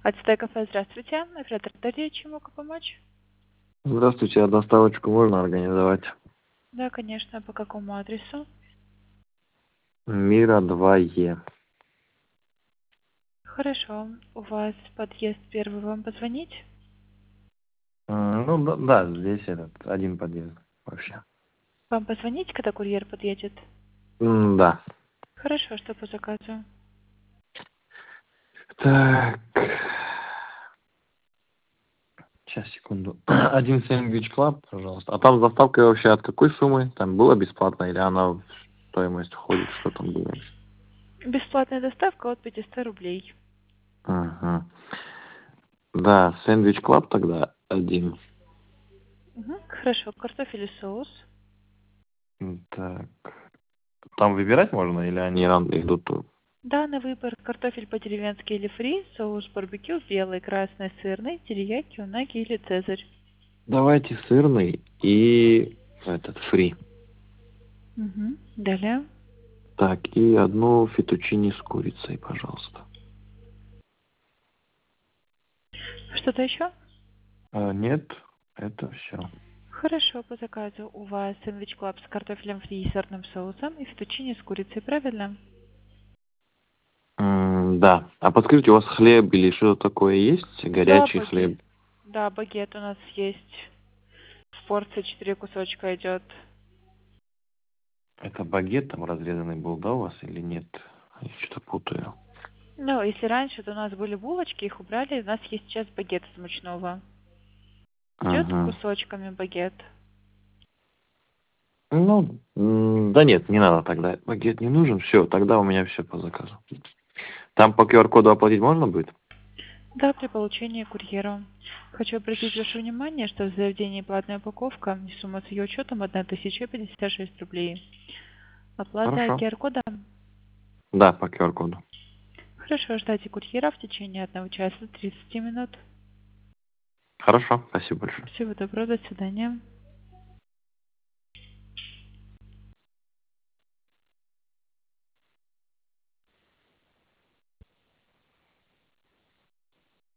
Ацтекафе, здравствуйте. Оператор Дарья, чем могу помочь? Здравствуйте, а доставочку можно организовать? Да, конечно. По какому адресу? Мира 2Е. Хорошо. У вас подъезд первый. Вам позвонить? Ну да, здесь этот один подъезд вообще. Вам позвонить, когда курьер подъедет? Да. Хорошо, что по заказу? Так. Сейчас, секунду. Один сэндвич клаб, пожалуйста. А там с доставкой вообще от какой суммы? Там было бесплатно или она в стоимость входит? Что там было вообще? Бесплатная доставка от 500 рублей. Ага. Да, сэндвич клаб тогда один. Хорошо. Картофель и соус. Так. Там выбирать можно или они идут? Да, на выбор. Картофель по-деревенски или фри, соус барбекю, белый, красный, сырный, терияки, унаги или цезарь. Давайте сырный и этот фри. Далее. Так, и одну фетучини с курицей, пожалуйста. Что-то еще? Нет, это все. Хорошо, по заказу у вас сэндвич клаб с картофелем фри и сырным соусом и фетучини с курицей, правильно? Да. А подскажите, у вас хлеб или что-то такое есть? Да, Горячий багет. хлеб? Да, багет у нас есть. В порции 4 кусочка идет. Это багет там разрезанный был, да, у вас или нет? Я что-то путаю. Ну, если раньше то у нас были булочки, их убрали, у нас есть сейчас багет из мучного. Идет Ага. кусочками багет. Ну, да нет, не надо тогда. Багет не нужен. Все, тогда у меня все по заказу. Там по QR-коду оплатить можно будет? Да, при получении курьера. Хочу обратить ваше внимание, что в заведении платная упаковка и сумма с ее учетом 1056 рублей. Оплата Хорошо. QR-кодом. Да, по QR-коду. Хорошо, ждайте курьера в течение 1 часа 30 минут. Хорошо, спасибо большое. Всего доброго, до свидания.